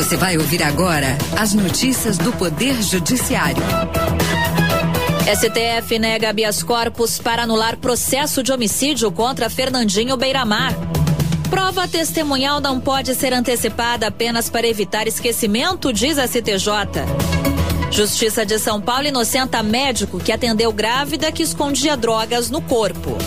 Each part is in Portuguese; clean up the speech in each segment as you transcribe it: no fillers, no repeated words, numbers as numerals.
Você vai ouvir agora as notícias do Poder Judiciário. STF nega habeas corpus para anular processo de homicídio contra Fernandinho Beiramar. Prova testemunhal não pode ser antecipada apenas para evitar esquecimento, diz a STJ. Justiça de São Paulo inocenta médico que atendeu grávida que escondia drogas no corpo.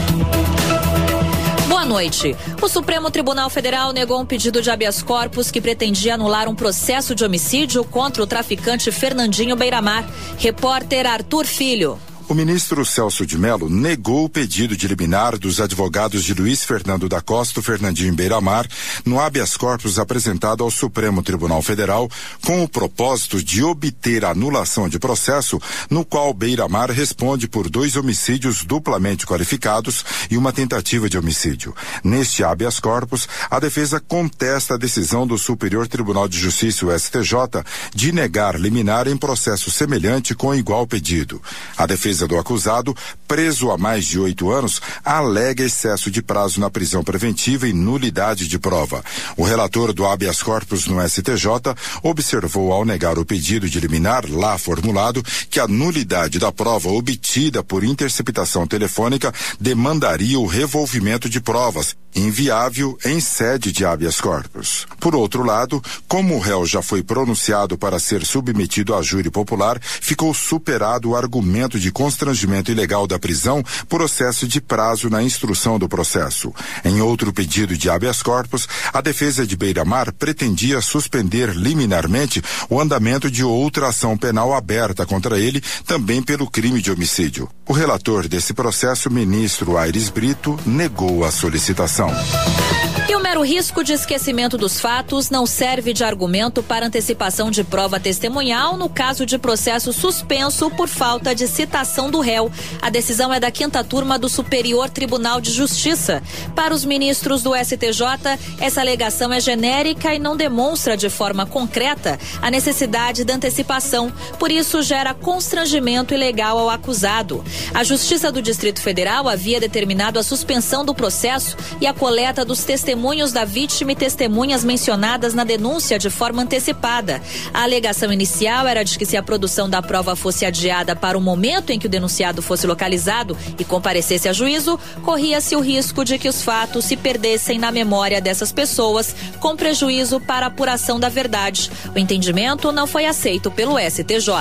Boa noite. O Supremo Tribunal Federal negou um pedido de habeas corpus que pretendia anular um processo de homicídio contra o traficante Fernandinho Beiramar. Repórter Arthur Filho. O ministro Celso de Mello negou o pedido de liminar dos advogados de Luiz Fernando da Costa, Fernandinho Beiramar, no habeas corpus apresentado ao Supremo Tribunal Federal, com o propósito de obter a anulação de processo no qual Beiramar responde por 2 homicídios duplamente qualificados e uma tentativa de homicídio. Neste habeas corpus, a defesa contesta a decisão do Superior Tribunal de Justiça, o STJ, de negar liminar em processo semelhante com igual pedido. A defesa do acusado, preso há mais de 8 anos, alega excesso de prazo na prisão preventiva e nulidade de prova. O relator do habeas corpus no STJ observou ao negar o pedido de liminar lá formulado que a nulidade da prova obtida por interceptação telefônica demandaria o revolvimento de provas, inviável em sede de habeas corpus. Por outro lado, como o réu já foi pronunciado para ser submetido a júri popular, ficou superado o argumento de constrangimento ilegal da prisão por excesso de prazo na instrução do processo. Em outro pedido de habeas corpus, a defesa de Beiramar pretendia suspender liminarmente o andamento de outra ação penal aberta contra ele, também pelo crime de homicídio. O relator desse processo, ministro Aires Brito, negou a solicitação. E o mero risco de esquecimento dos fatos não serve de argumento para antecipação de prova testemunhal no caso de processo suspenso por falta de citação do réu. A decisão é da 5ª turma do Superior Tribunal de Justiça. Para os ministros do STJ, essa alegação é genérica e não demonstra de forma concreta a necessidade da antecipação. Por isso, gera constrangimento ilegal ao acusado. A Justiça do Distrito Federal havia determinado a suspensão do processo e a coleta dos testemunhos da vítima e testemunhas mencionadas na denúncia de forma antecipada. A alegação inicial era de que se a produção da prova fosse adiada para o momento em que o denunciado fosse localizado e comparecesse a juízo, corria-se o risco de que os fatos se perdessem na memória dessas pessoas, com prejuízo para a apuração da verdade. O entendimento não foi aceito pelo STJ.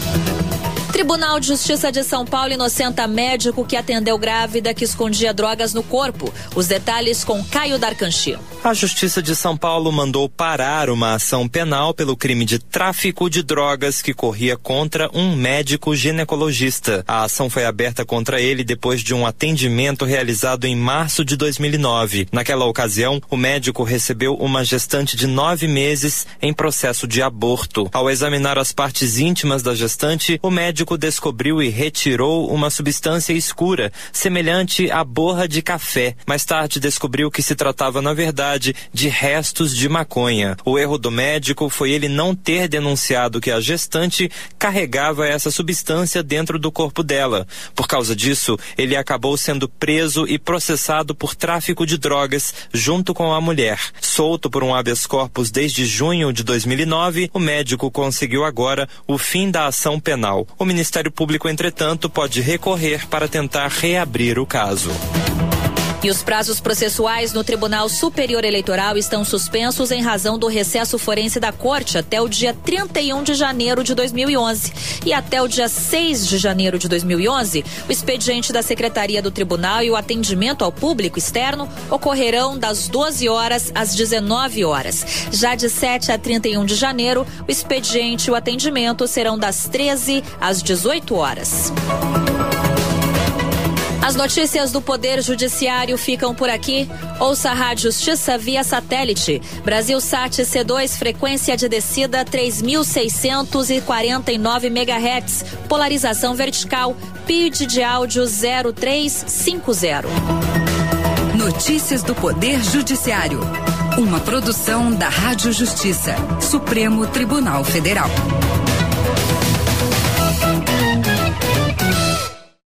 Tribunal de Justiça de São Paulo inocenta médico que atendeu grávida que escondia drogas no corpo. Os detalhes com Caio Darcanchi. A Justiça de São Paulo mandou parar uma ação penal pelo crime de tráfico de drogas que corria contra um médico ginecologista. A ação foi aberta contra ele depois de um atendimento realizado em março de 2009. Naquela ocasião, o médico recebeu uma gestante de 9 meses em processo de aborto. Ao examinar as partes íntimas da gestante, o médico descobriu e retirou uma substância escura, semelhante à borra de café. Mais tarde descobriu que se tratava, na verdade, de restos de maconha. O erro do médico foi ele não ter denunciado que a gestante carregava essa substância dentro do corpo dela. Por causa disso, ele acabou sendo preso e processado por tráfico de drogas junto com a mulher. Solto por um habeas corpus desde junho de 2009, o médico conseguiu agora o fim da ação penal. O Ministério Público, entretanto, pode recorrer para tentar reabrir o caso. E os prazos processuais no Tribunal Superior Eleitoral estão suspensos em razão do recesso forense da Corte até o dia 31 de janeiro de 2011. E até o dia 6 de janeiro de 2011, o expediente da Secretaria do Tribunal e o atendimento ao público externo ocorrerão das 12 horas às 19 horas. Já de 7 a 31 de janeiro, o expediente e o atendimento serão das 13 às 18 horas. As notícias do Poder Judiciário ficam por aqui. Ouça a Rádio Justiça via satélite. Brasilsat C2, frequência de descida 3.649 MHz. Polarização vertical. PID de áudio 0350. Notícias do Poder Judiciário. Uma produção da Rádio Justiça. Supremo Tribunal Federal.